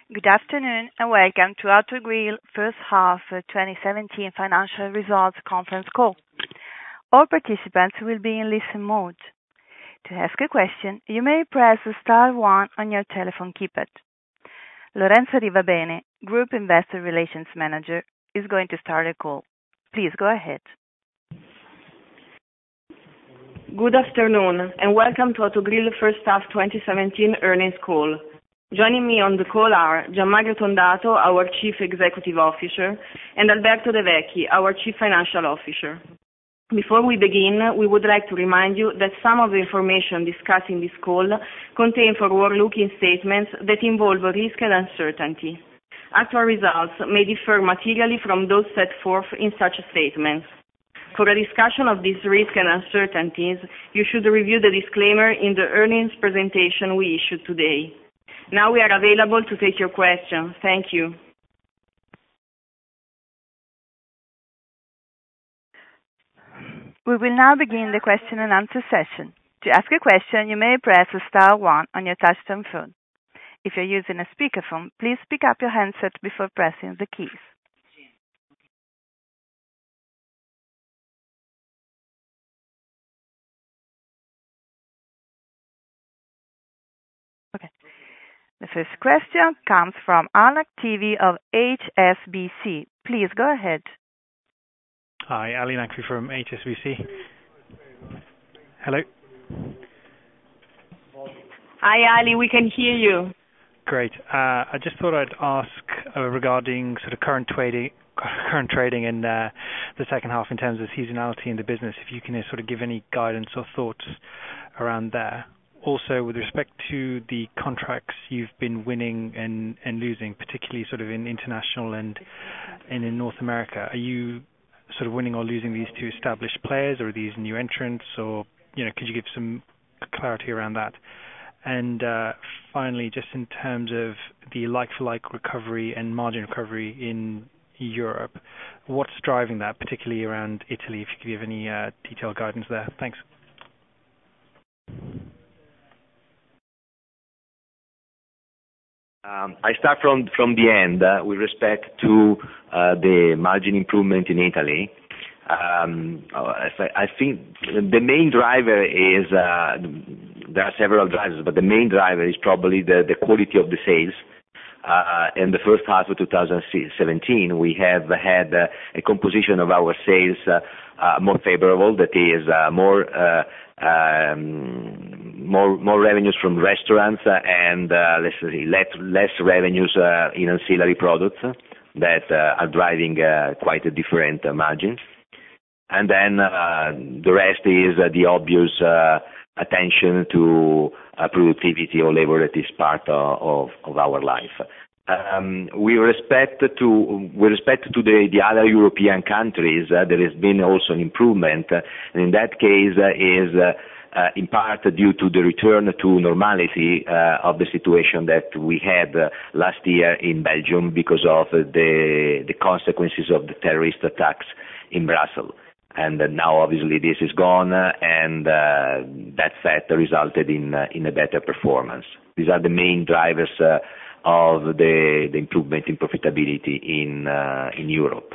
Good afternoon, and welcome to Autogrill first half 2017 financial results conference call. All participants will be in listen mode. To ask a question, you may press star 1 on your telephone keypad. Lorenzo Rivabene, Group Investor Relations Manager, is going to start a call. Please go ahead. Good afternoon, and welcome to Autogrill first half 2017 earnings call. Joining me on the call are Gianmario Tondato, our Chief Executive Officer, and Alberto De Vecchi, our Chief Financial Officer. Before we begin, we would like to remind you that some of the information discussed in this call contain forward-looking statements that involve risk and uncertainty. Actual results may differ materially from those set forth in such statements. For a discussion of these risks and uncertainties, you should review the disclaimer in the earnings presentation we issued today. Now we are available to take your questions. Thank you. We will now begin the question and answer session. To ask a question, you may press star 1 on your touchtone phone. If you're using a speakerphone, please pick up your handset before pressing the keys. Okay. The first question comes from Alec TV of HSBC. Please go ahead. Hi, Ali Nakvi from HSBC. Hello? Hi, Ali, we can hear you. Great. I just thought I'd ask regarding sort of current trading in the second half in terms of seasonality in the business, if you can sort of give any guidance or thoughts around there. Also, with respect to the contracts you've been winning and losing, particularly sort of in international and in North America, are you sort of winning or losing these to established players, or are these new entrants, or could you give some clarity around that? And finally, just in terms of the like-for-like recovery and margin recovery in Europe, what's driving that, particularly around Italy? If you could give any detailed guidance there. Thanks. I start from the end with respect to the margin improvement in Italy. I think the main driver is, there are several drivers, but the main driver is probably the quality of the sales. In the first half of 2017, we have had a composition of our sales more favorable, that is more revenues from restaurants and less revenues in ancillary products that are driving quite a different margins. And then the rest is the obvious attention to productivity or labor that is part of our life. With respect to the other European countries, there has been also an improvement, and in that case is in part due to the return to normality of the situation that we had last year in Belgium because of the consequences of the terrorist attacks in Brussels. And now obviously this is gone, and that fact resulted in a better performance. These are the main drivers of the improvement in profitability in Europe.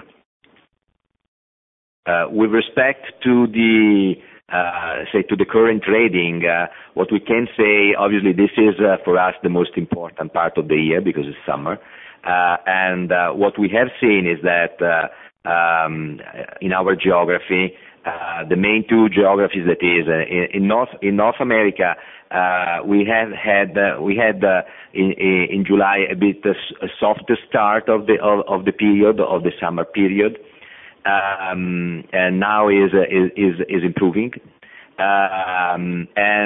With respect to the current trading, what we can say, obviously this is for us the most important part of the year because it's summer, and what we have seen is that in our geography, the main two geographies, that is in North America, we had in July a bit a softer start of the period of the summer period, and now is improving. And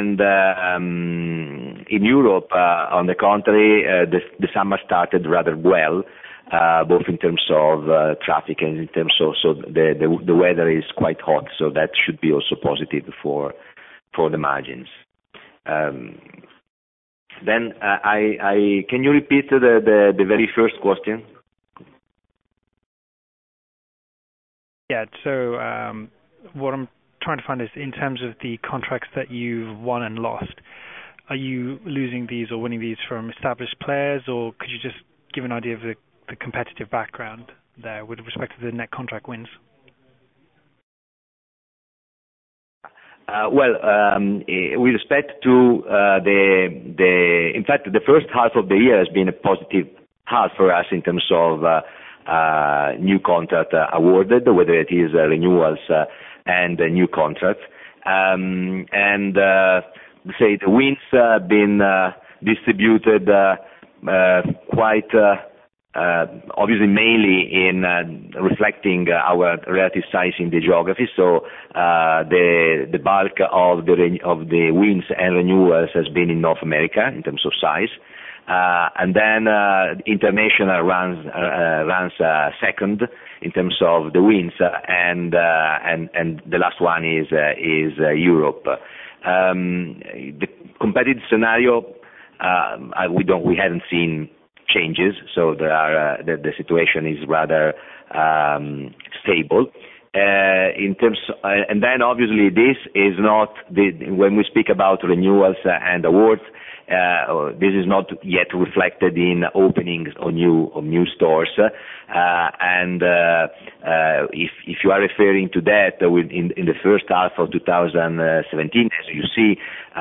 in Europe, on the contrary, the summer started rather well. Both in terms of traffic and in terms of the weather is quite hot, so that should be also positive for the margins. Then can you repeat the very first question? Yeah. So what I'm trying to find is, in terms of the contracts that you've won and lost, are you losing these or winning these from established players, or could you just give an idea of the competitive background there with respect to the net contract wins? With respect to in fact, the first half of the year has been a positive half for us in terms of new contract awarded, whether it is renewals and new contracts. Say the wins have been distributed quite obviously mainly in reflecting our relative size in the geography. So the bulk of the wins and renewals has been in North America in terms of size, and then international runs second in terms of the wins, and the last one is Europe. The competitive scenario, we haven't seen changes, so the situation is rather stable. In terms, and then obviously this is not when we speak about renewals and awards. This is not yet reflected in openings of new stores, and if you are referring to that, in the first half of 2017, as you see,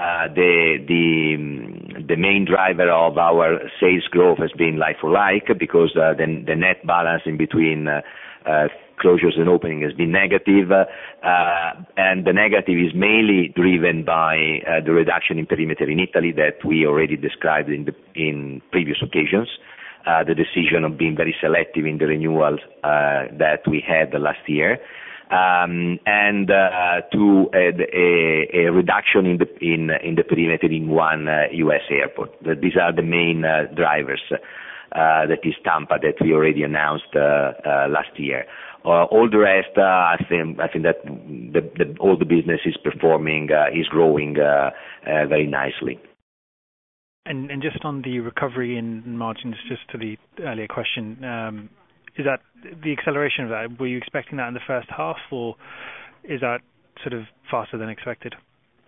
the main driver of our sales growth has been like-for-like, because the net balance in between closures and opening has been negative, and the negative is mainly driven by the reduction in perimeter in Italy that we already described in previous occasions. The decision of being very selective in the renewals that we had last year, and to a reduction in the perimeter in one U.S. airport. These are the main drivers. That is Tampa, that we already announced last year. All the rest, I think that all the business is performing, is growing very nicely. And just on the recovery in margins, just to the earlier question, is that the acceleration of that? Were you expecting that in the first half, or is that sort of faster than expected?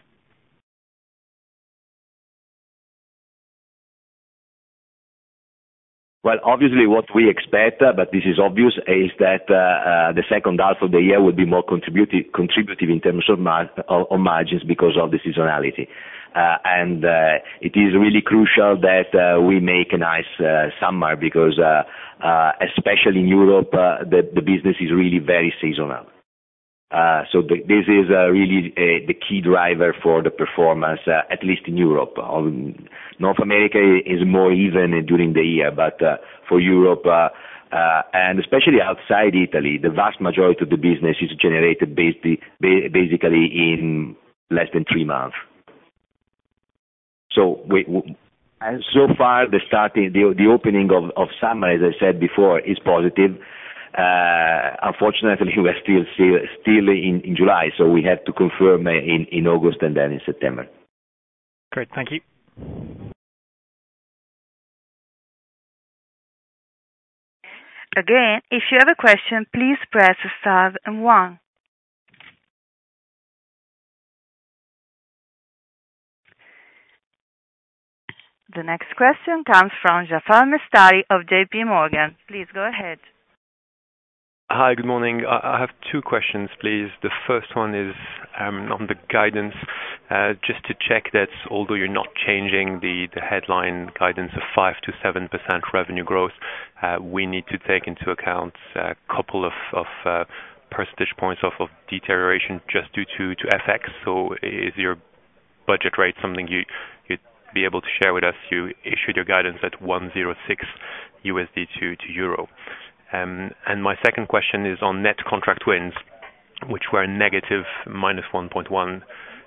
Well, obviously what we expect, but this is obvious, is that the second half of the year will be more contributive in terms of margins because of the seasonality. And it is really crucial that we make a nice summer, because especially in Europe, the business is really very seasonal. So this is really the key driver for the performance, at least in Europe. North America is more even during the year, but for Europe, and especially outside Italy, the vast majority of the business is generated basically in less than 3 months. So so far the opening of summer, as I said before, is positive. Unfortunately, we're still in July, so we have to confirm in August and then in September. Great, thank you. Again, if you have a question, please press star and 1. The next question comes from Jafar Mestari of JP Morgan. Please go ahead. Hi, good morning. I have 2 questions, please. The first one is on the guidance, just to check that although you're not changing the headline guidance of 5 to 7% revenue growth, we need to take into account a couple of percentage points of deterioration just due to FX. So is your budget rate something you'd be able to share with us? You issued your guidance at 106 USD to euro. And my second question is on net contract wins, which were negative minus 1.9,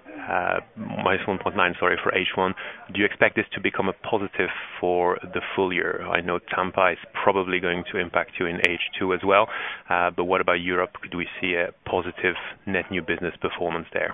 for H1. Do you expect this to become a positive for the full year? I know Tampa is probably going to impact you in H2 as well, but what about Europe? Could we see a positive net new business performance there?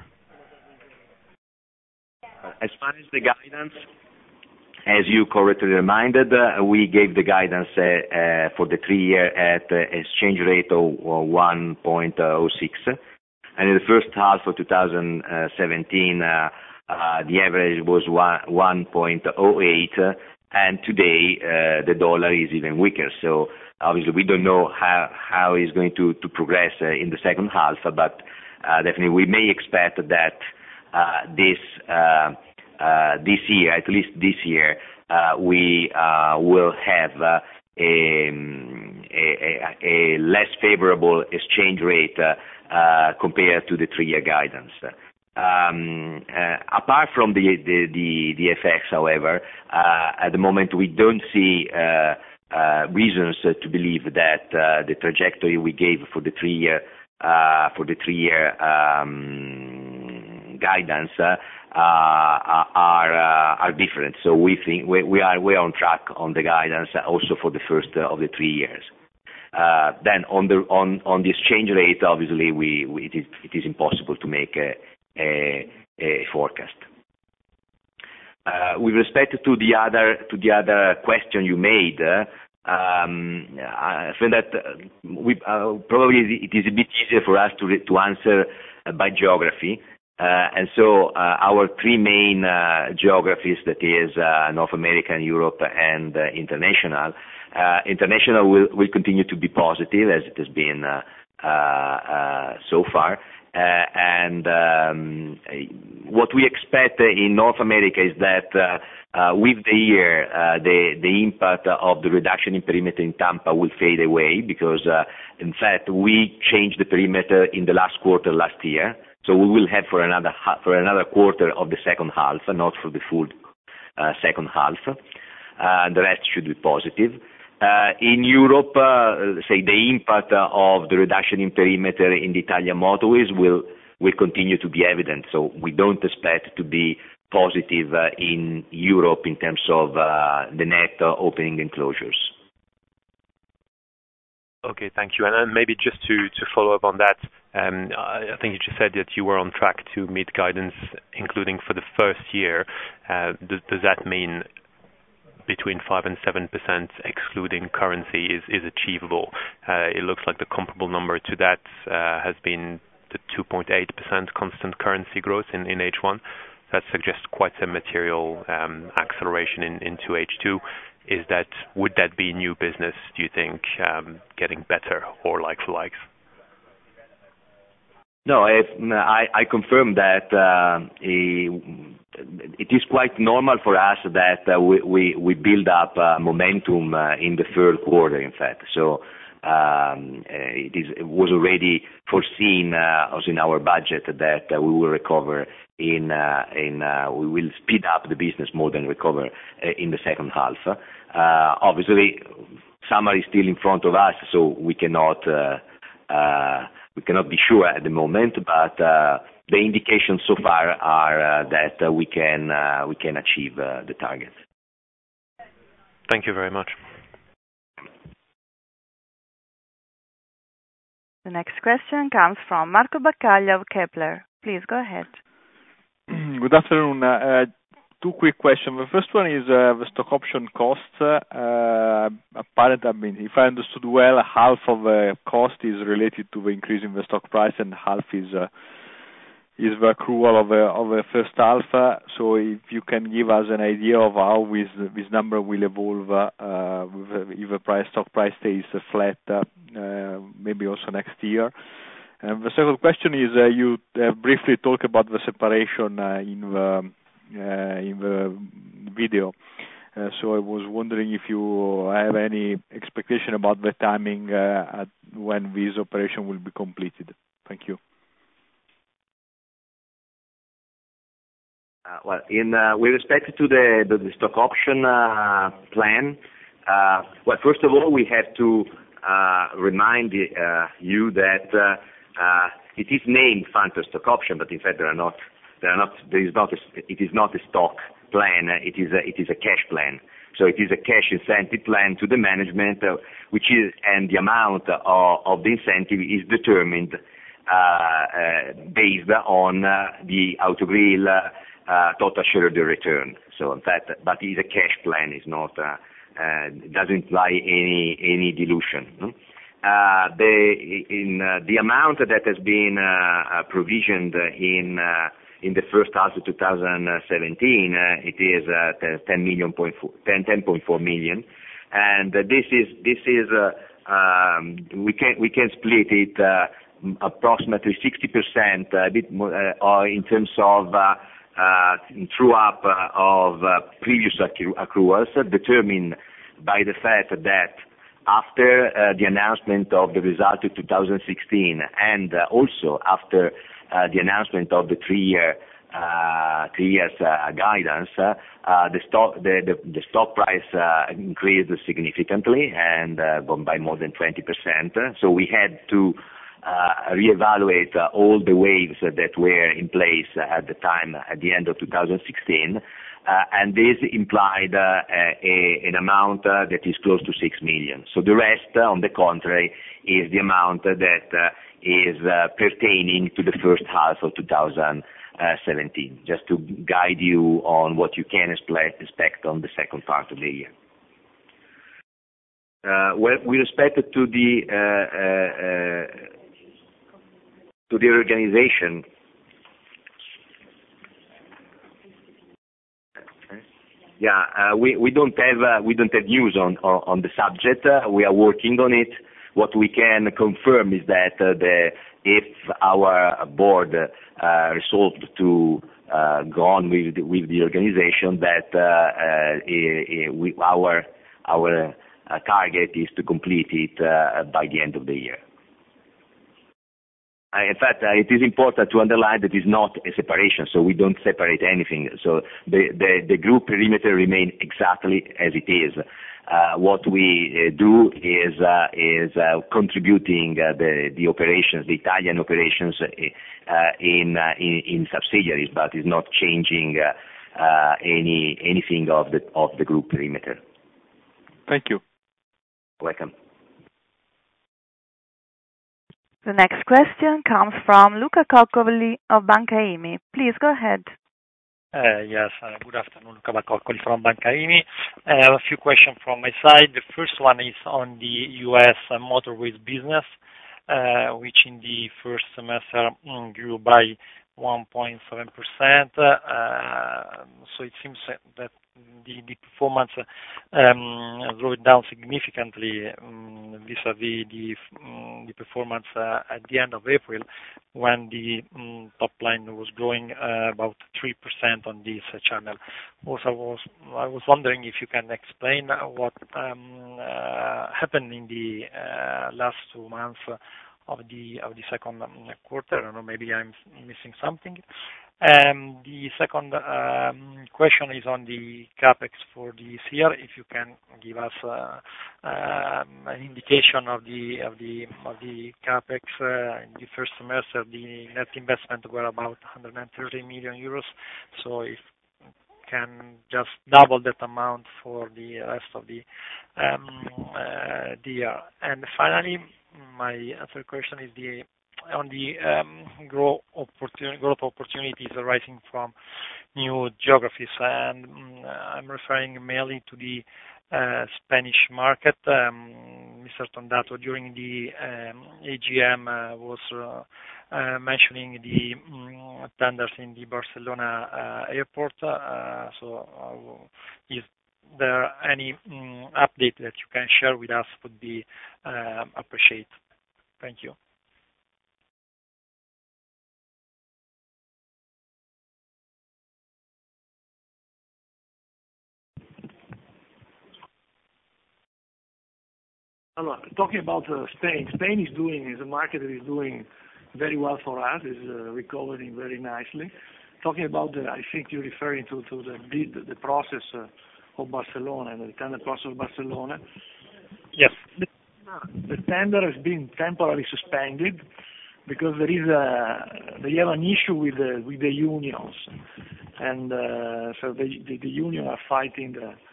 As far as the guidance, as you correctly reminded, we gave the guidance for the 3-year at exchange rate of 1.06, and in the first half of 2017, the average was 1.08, and today the dollar is even weaker. So obviously we don't know how it's going to progress in the second half, but definitely we may expect that this year, at least this year, we will have a less favorable exchange rate compared to the 3-year guidance. Apart from the effects, however, at the moment we don't see reasons to believe that the trajectory we gave for the 3-year guidance are different. So we think we are on track on the guidance also for the first of the 3 years. Then on the exchange rate, obviously it is impossible to make a forecast. With respect to the other question you made, I think that probably it is a bit easier for us to answer by geography, and so our 3 main geographies, that is North America, and Europe, and international. International will continue to be positive as it has been so far. And what we expect in North America is that with the year, the impact of the reduction in perimeter in Tampa will fade away, because in fact we changed the perimeter in the last quarter last year, so we will have for another quarter of the second half, not for the full second half. The rest should be positive. In Europe, say the impact of the reduction in perimeter in the Italian motorways will continue to be evident. So we don't expect to be positive in Europe in terms of the net opening and closures. Okay, thank you. And maybe just to follow up on that, I think you just said that you were on track to meet guidance, including for the first year. Does that mean between 5 and 7%, excluding currency, is achievable? It looks like the comparable number to that has been the 2.8% constant currency growth in H1. That suggests quite a material acceleration into H2. Would that be new business, do you think, getting better, or like for likes? No, I confirm that it is quite normal for us that we build up momentum in the third quarter, in fact. So it was already foreseen also in our budget that we will recover we will speed up the business more than recover in the second half. Obviously, summer is still in front of us, so we cannot be sure at the moment, but the indications so far are that we can achieve the target. Thank you very much. The next question comes from Marco Baccaglia of Kepler. Please go ahead. Good afternoon. 2 quick questions. The first one is the stock option costs. Apparently, if I understood well, half of the cost is related to the increase in the stock price, and half is the accrual of the first half. So if you can give us an idea of how this number will evolve if the stock price stays flat, maybe also next year. And the second question is you briefly talk about the separation in the video. So I was wondering if you have any expectation about the timing at when this operation will be completed. Thank you. Well, with respect to the stock option plan, well, first of all, we have to remind you that it is named Phantom Stock Option, but in fact it is not a stock plan. It is a cash plan. So it is a cash incentive plan to the management, and the amount of the incentive is determined based on the Autogrill total shareholder return. So in fact, but it is a cash plan. It's not. It doesn't imply any dilution. The amount that has been provisioned in in the first half of 2017, it is 10.4 million, and this is we can split it approximately 60%, a bit more, in terms of true up of previous accruals, determined by the fact that after the announcement of the result of 2016, and also after the announcement of the 3 years guidance, the stock price increased significantly and by more than 20%. So we had to reevaluate all the waves that were in place at the time, at the end of 2016, and this implied an amount that is close to 6 million. So the rest, on the contrary, is the amount that is pertaining to the first half of 2017, just to guide you on what you can expect on the second part of the year. Well, with respect to the organization, we don't have news on the subject. We are working on it. What we can confirm is that if our board resolved to go on with the organization, that our target is to complete it by the end of the year. In fact, it is important to underline that it's not a separation, so we don't separate anything. So the group perimeter remains exactly as it is. What we do is contributing the operations, the Italian operations, in subsidiaries, but is not changing anything of the group perimeter. Thank you. Welcome. The next question comes from Luca Coccoli of Banca IMI. Please go ahead. Yes, good afternoon, Luca Coccoli from Banca IMI. I have a few questions from my side. The first one is on the U.S. motorways business, which in the first semester grew by 1.7%. So it seems that the performance slowed down significantly vis-à-vis the performance at the end of April, when the top line was growing about 3% on this channel. Also, I was wondering if you can explain what happened in the last 2 months of the second quarter. I don't know, maybe I'm missing something. The second question is on the capex for this year. If you can give us an indication of the capex in the first semester, the net investment were about 130 million euros. So if can just double that amount for the rest of the year. And finally, my other question is on the growth opportunities arising from new geographies, and I'm referring mainly to the Spanish market. Mr. Tondato, during the AGM, was mentioning the tenders in the Barcelona airport. So is there any update that you can share with us would be appreciated. Thank you. Talking about Spain is a market that is doing very well for us, is recovering very nicely. Talking about I think you're referring to the process of Barcelona and the tender process of Barcelona. Yes. The tender has been temporarily suspended because they have an issue with the unions, and so the union are fighting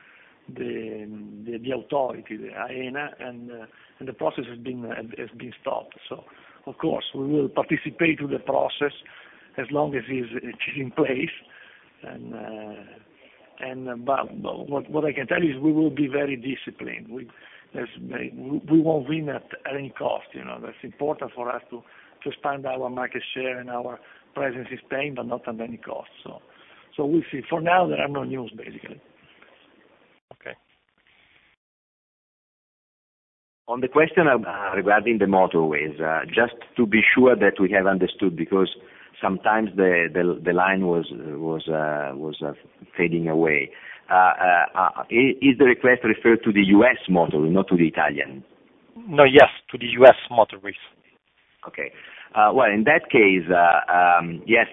the authority, the AENA, and the process has been stopped. So of course we will participate to the process as long as it's in place, but what I can tell you is we will be very disciplined. We won't win at any cost. That's important for us to expand our market share and our presence in Spain, but not at any cost. So we'll see. For now, there are no news, basically. Okay. On the question regarding the motorways, just to be sure that we have understood, because sometimes the line was fading away. Is the request referred to the U.S. motorway, not to the Italian? No, yes, to the U.S. motorways. Okay. Well, in that case, yes,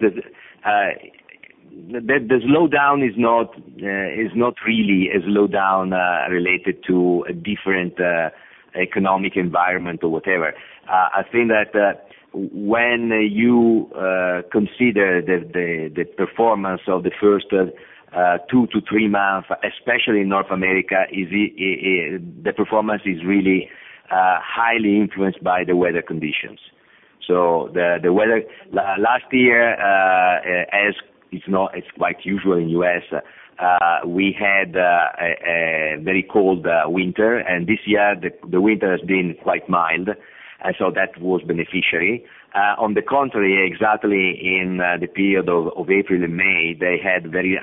the slowdown is not really a slowdown related to a different economic environment or whatever. I think that when you consider the performance of the first 2 to 3 months, especially in North America, the performance is really highly influenced by the weather conditions. So the weather last year, as it's quite usual in US, we had a very cold winter, and this year the winter has been quite mild, and so that was beneficiary. On the contrary, exactly in the period of April and May, they had very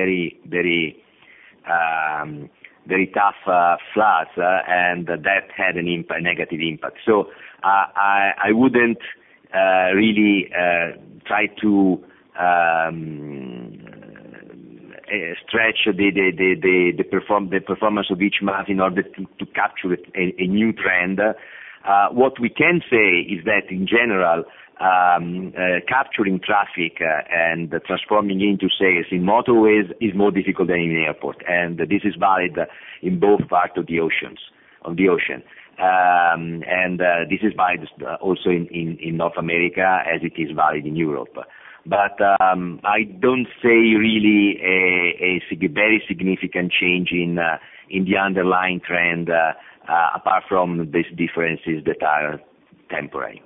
tough floods, and that had a negative impact. So I wouldn't really try to stretch the performance of each month in order to capture a new trend. What we can say is that in general, capturing traffic and transforming into sales in motorways is more difficult than in airport, and this is valid in both parts of the ocean. And this is valid also in North America, as it is valid in Europe. But I don't say really a very significant change in the underlying trend, apart from these differences that are temporary.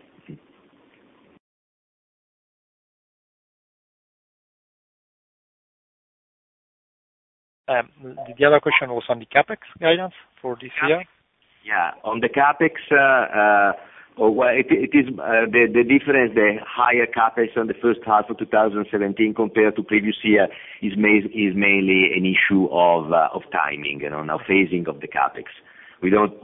The other question was on the CapEx guidance for this year. Yeah, on the CapEx, well, it is the difference. The higher CapEx on the first half of 2017 compared to previous year is mainly an issue of timing, now phasing of the CapEx. I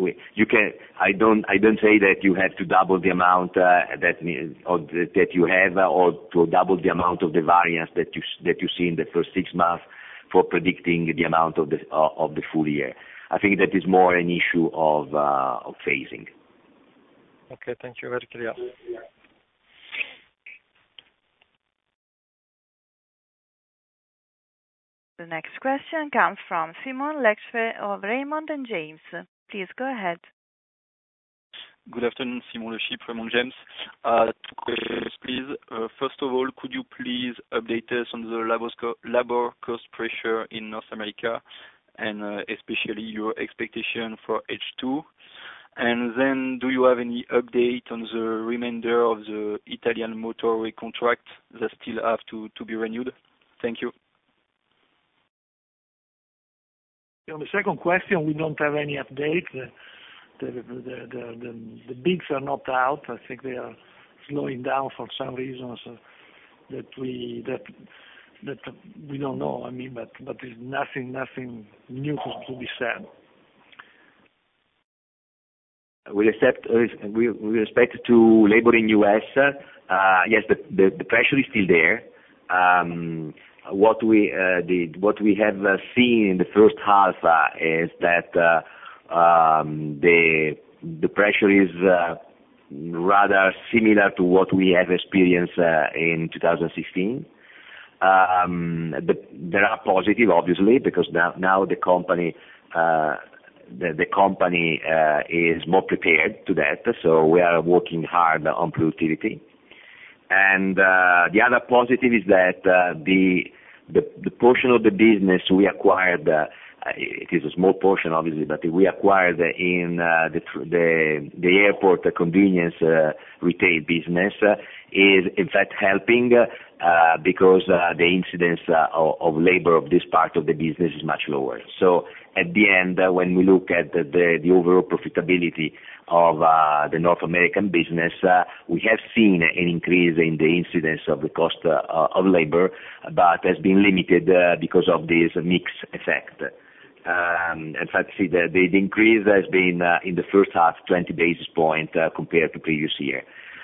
don't say that you have to double the amount that you have, or to double the amount of the variance that you see in the first 6 months for predicting the amount of the full year. I think that is more an issue of phasing. Okay, thank you. Very clear. The next question comes from Simon Lechipre of Raymond James. Please go ahead. Good afternoon, Simon Lechipre, Raymond James. 2 questions, please. First of all, could you please update us on the labor cost pressure in North America, and especially your expectation for H2? And then, do you have any update on the remainder of the Italian motorway contract that still have to be renewed? Thank you. On the second question, we don't have any update. The bids are not out. I think they are slowing down for some reasons that we don't know. I mean, but there's nothing new to be said. With respect to labor in US, yes, the pressure is still there. What we have seen in the first half is that the pressure is rather similar to what we have experienced in 2016. There are positive, obviously, because now the company is more prepared to that, so we are working hard on productivity. And the other positive is that the portion of the business we acquired, it is a small portion, obviously, but we acquired in the airport convenience retail business is in fact helping because the incidence of labor of this part of the business is much lower. So at the end, when we look at the overall profitability of the North American business, we have seen an increase in the incidence of the cost of labor, but has been limited because of this mix effect. In fact, see, the increase has been in the first half 20 basis points compared to previous year.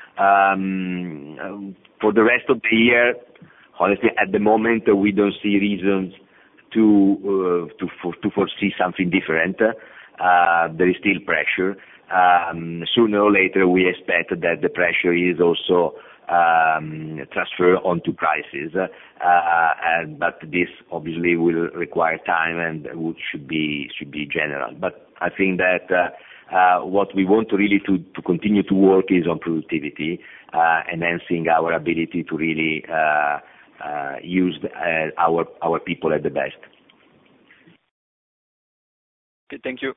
For the rest of the year, honestly, at the moment we don't see reasons to foresee something different. There is still pressure. Sooner or later, we expect that the pressure is also transferred onto prices, but this obviously will require time and should be general. But I think that what we want to really to continue to work is on productivity, enhancing our ability to really use our people at the best. Okay, thank you.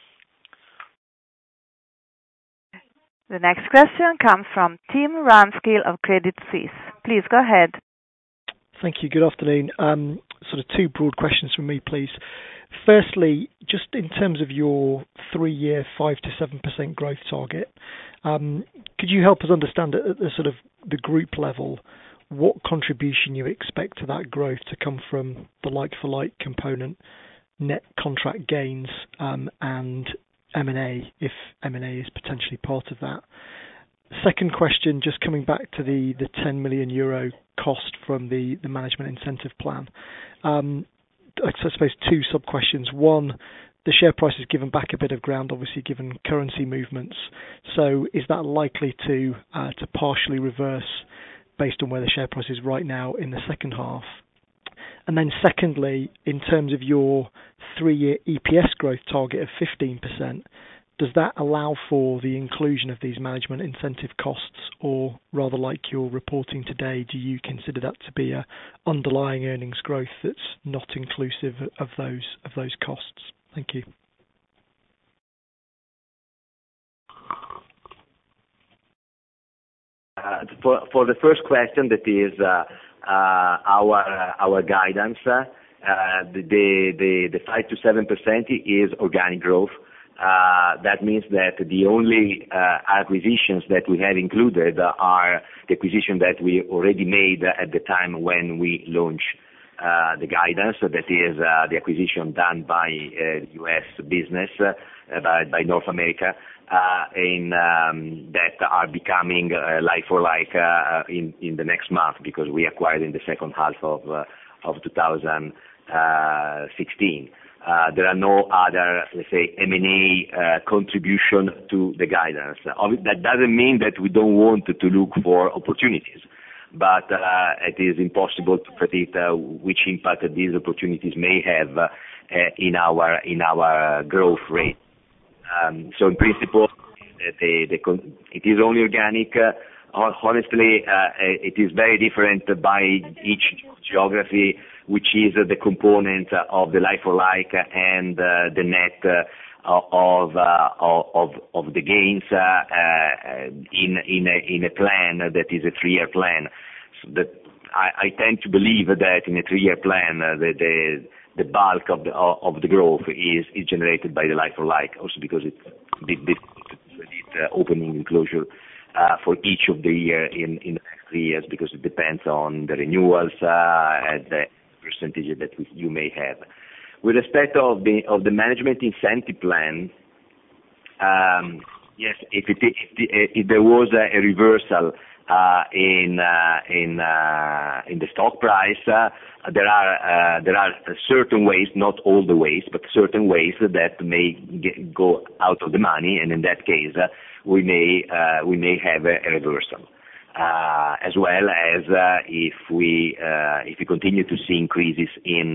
The next question comes from Tim Ramskill of Credit Suisse. Please go ahead. Thank you. Good afternoon. Sort of two broad questions from me, please. Firstly, just in terms of your 3-year 5 to 7% growth target, could you help us understand at the sort of the group level what contribution you expect to that growth to come from the like-for-like component, net contract gains, and M&A, if M&A is potentially part of that? Second question, just coming back to the 10 million euro cost from the management incentive plan. I suppose two sub-questions. One, the share price has given back a bit of ground, obviously, given currency movements. So is that likely to partially reverse based on where the share price is right now in the second half? And then secondly, in terms of your 3-year EPS growth target of 15%, does that allow for the inclusion of these management incentive costs, or rather like you're reporting today, do you consider that to be a underlying earnings growth that's not inclusive of those costs? Thank you. For the first question, that is our guidance. The 5 to 7% is organic growth. That means that the only acquisitions that we have included are the acquisition that we already made at the time when we launched the guidance. That is the acquisition done by U.S. business, by North America, that are becoming like for like in the next month, because we acquired in the second half of 2016. There are no other, let's say, M&A contribution to the guidance. That doesn't mean that we don't want to look for opportunities, but it is impossible to predict which impact these opportunities may have in our growth rate. So in principle, it is only organic. Honestly, it is very different by each geography, which is the component of the like-for-like and the net of the gains in a plan that is a 3-year plan. So that I tend to believe that in a 3-year plan, the bulk of the growth is generated by the like-for-like, also because it's opening and closure for each of the year in the next 3 years, because it depends on the renewals and the percentage that you may have. With respect of the management incentive plan, yes, if there was a reversal in the stock price, there are certain ways, not all the ways, but certain ways that may go out of the money, and in that case, we may have a reversal. As well as if we continue to see increases in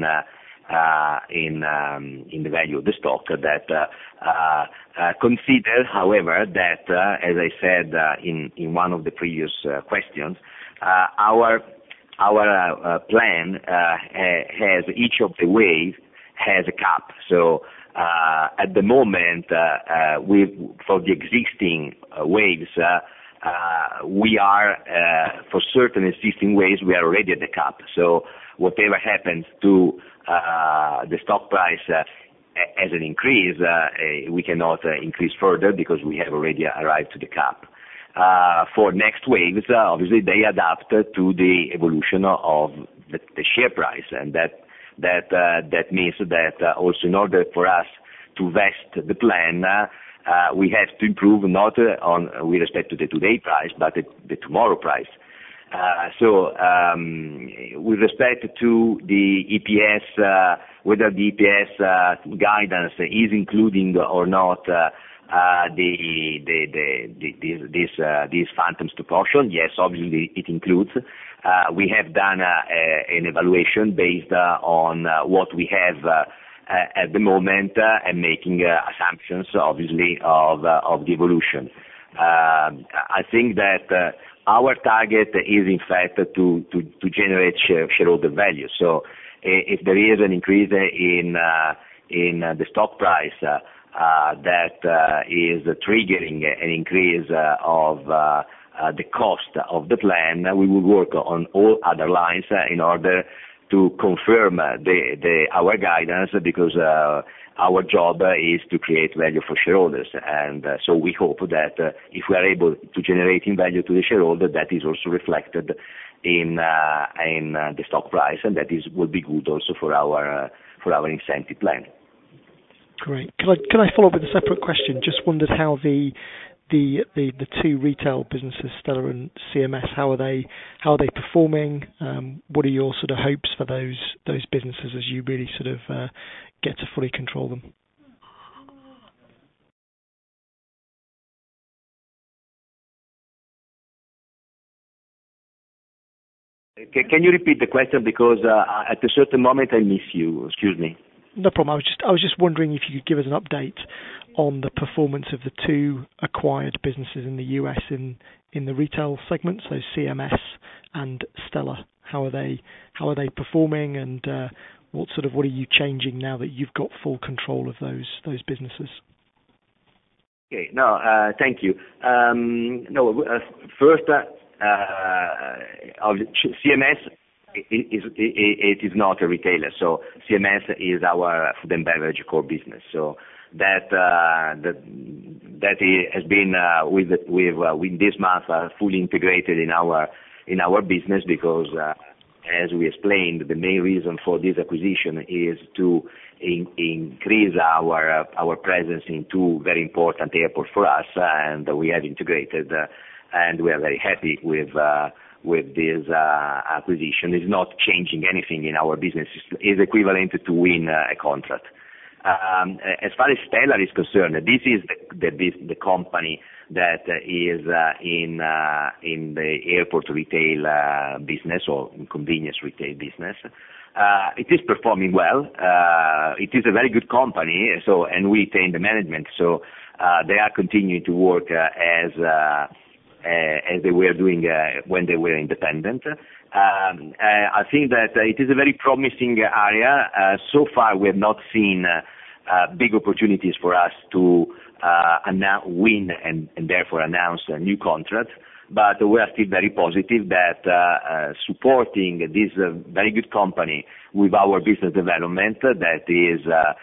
the value of the stock, that consider, however, that as I said in one of the previous questions, our plan has each of the waves has a cap. So at the moment, for the existing waves, we are, for certain existing ways, we are already at the cap. So whatever happens to the stock price as an increase, we cannot increase further because we have already arrived to the cap. For next waves, obviously they adapt to the evolution of the share price, and that means that also in order for us to vest the plan, we have to improve not with respect to the today price, but the tomorrow price. So with respect to the EPS, whether the EPS guidance is including or not these phantom stock option, yes, obviously it includes. We have done an evaluation based on what we have at the moment and making assumptions, obviously, of the evolution. I think that our target is, in fact, to generate shareholder value. So if there is an increase in the stock price that is triggering an increase of the cost of the plan, we will work on all other lines in order to confirm our guidance, because our job is to create value for shareholders, and so we hope that if we are able to generate value to the shareholder, that is also reflected in the stock price, and that will be good also for our incentive plan. Great. Can I follow up with a separate question? Just wondered how the two retail businesses, Stella and CMS, how are they performing? What are your sort of hopes for those businesses as you really sort of get to fully control them? Can you repeat the question, because at a certain moment I miss you? Excuse me. No problem. I was just wondering if you could give us an update on the performance of the two acquired businesses in the US in the retail segment, so CMS and Stella. How are they performing, and what are you changing now that you've got full control of those businesses? Okay. No, thank you. First, CMS. It is not a retailer, so CMS is our food and beverage core business. So that has been with this month fully integrated in our business, because as we explained, the main reason for this acquisition is to increase our presence in two very important airports for us, and we have integrated, and we are very happy with this acquisition. It's not changing anything in our business. It's equivalent to win a contract. As far as Stella is concerned, this is the company that is in the airport retail business, or convenience retail business. It is performing well. It is a very good company, and we retain the management, so they are continuing to work as they were doing when they were independent. I think that it is a very promising area. So far, we have not seen big opportunities for us to win and therefore announce a new contract. But we are still very positive that supporting this very good company with our business development that is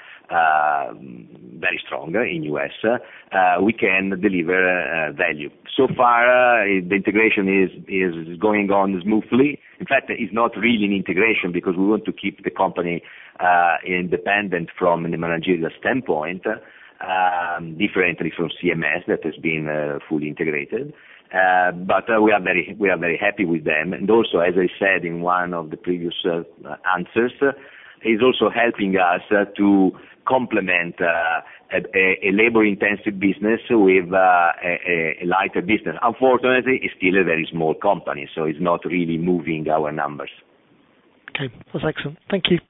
very strong in US, we can deliver value. So far, the integration is going on smoothly. In fact, it's not really an integration, because we want to keep the company independent from the managerial standpoint, differently from CMS that has been fully integrated. But we are very happy with them, and also, as I said in one of the previous answers, is also helping us to complement a labor-intensive business with a lighter business. Unfortunately, it's still a very small company, so it's not really moving our numbers. Okay, that's excellent. Thank you.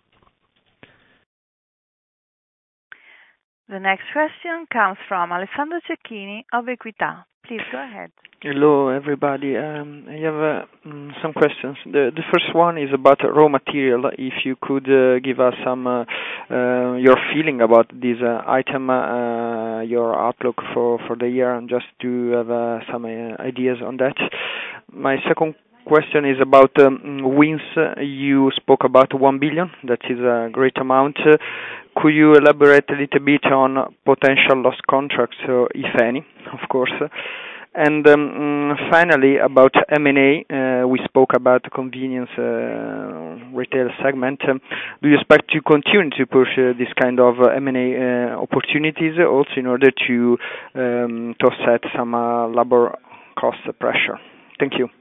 The next question comes from Alessandro Cecchini of Equita. Please go ahead. Hello, everybody. I have some questions. The first one is about raw material. If you could give us some your feeling about this item, your outlook for the year, and just to have some ideas on that. My second question is about wins. You spoke about 1 billion. That is a great amount. Could you elaborate a little bit on potential lost contracts, if any, of course? And finally, about M&A, we spoke about the convenience retail segment. Do you expect to continue to push this kind of M&A opportunities also in order to offset some labor cost pressure? Thank you.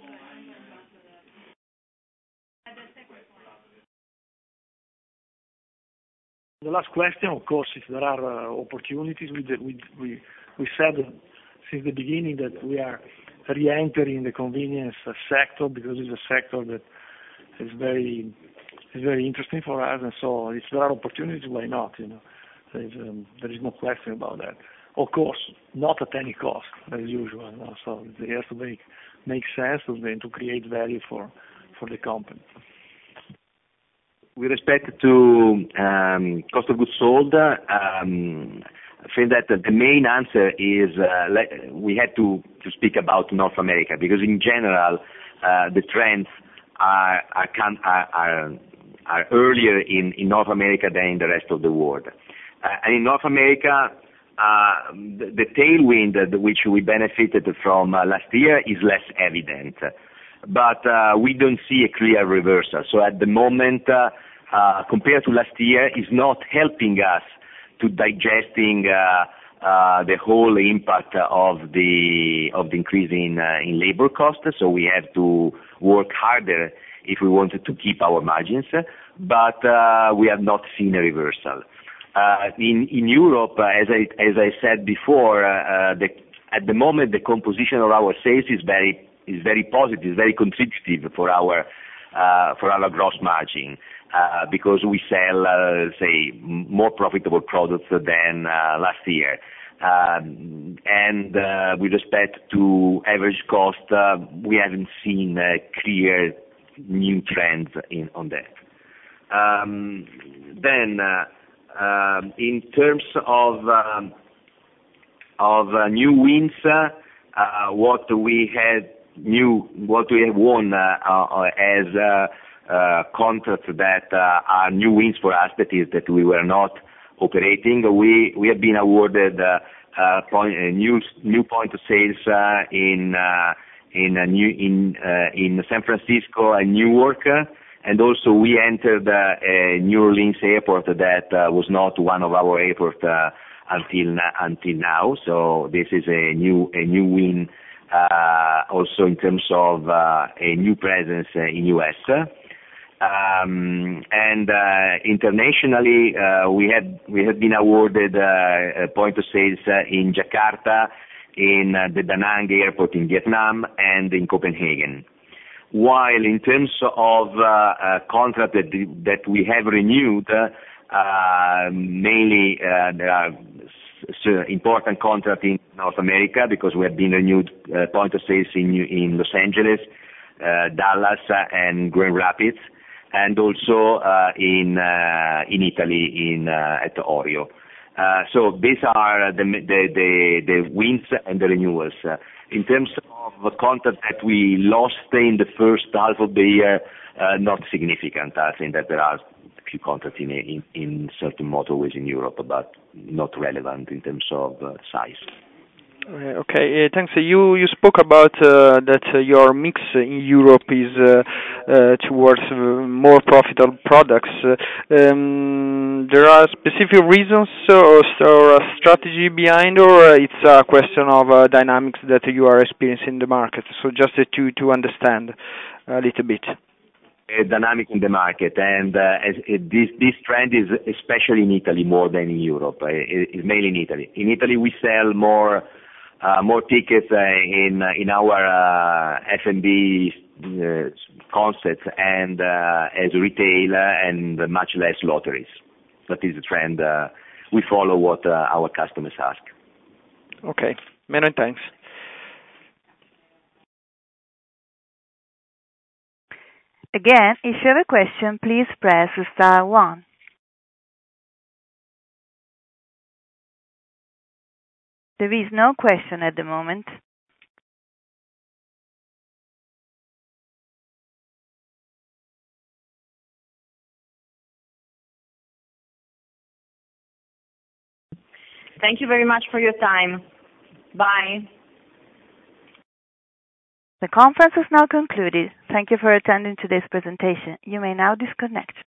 The last question, of course, if there are opportunities, we said since the beginning that we are re-entering the convenience sector because it's a sector that is very interesting for us, and so if there are opportunities, why not? There is no question about that. Of course, not at any cost, as usual. So it has to make sense to create value for the company. With respect to cost of goods sold, I think that the main answer is we had to speak about North America, because in general the trends are earlier in North America than in the rest of the world. And in North America, the tailwind which we benefited from last year is less evident, but we don't see a clear reversal. So at the moment, compared to last year, is not helping us to digesting the whole impact of the increase in labor costs. So we have to work harder if we wanted to keep our margins, but we have not seen a reversal. In Europe, as I said before, at the moment the composition of our sales is very positive, very contributive for our gross margin. Because we sell, say, more profitable products than last year. And with respect to average cost, we haven't seen clear new trends on that. Then, in terms of new wins, what we have won as contracts that are new wins for us, that is that we were not operating. We have been awarded new point of sales in San Francisco and Newark, and also we entered New Orleans airport that was not one of our airports until now. So this is a new win, also in terms of a new presence in US. And internationally, we have been awarded point of sales in Jakarta, in the Da Nang airport in Vietnam, and in Copenhagen. While in terms of contract that we have renewed, mainly there are important contract in North America, because we have been renewed point of sales in Los Angeles, Dallas, and Grand Rapids, and also in Italy at Orio. So these are the wins and the renewals. In terms of the contract that we lost in the first half of the year, not significant. I think that there are a few contracts in certain motorways in Europe, but not relevant in terms of size. Okay, thanks. You spoke about that your mix in Europe is towards more profitable products. There are specific reasons or a strategy behind, or it's a question of dynamics that you are experiencing in the market? So just to understand a little bit. A dynamic in the market, and this trend is especially in Italy more than in Europe. It's mainly in Italy. In Italy, we sell more tickets in our F&B concepts and as retail, and much less lotteries. That is the trend. We follow what our customers ask. Okay, many thanks. Again, if you have a question, please press star 1. There is no question at the moment. Thank you very much for your time. Bye. The conference is now concluded. Thank you for attending today's presentation. You may now disconnect.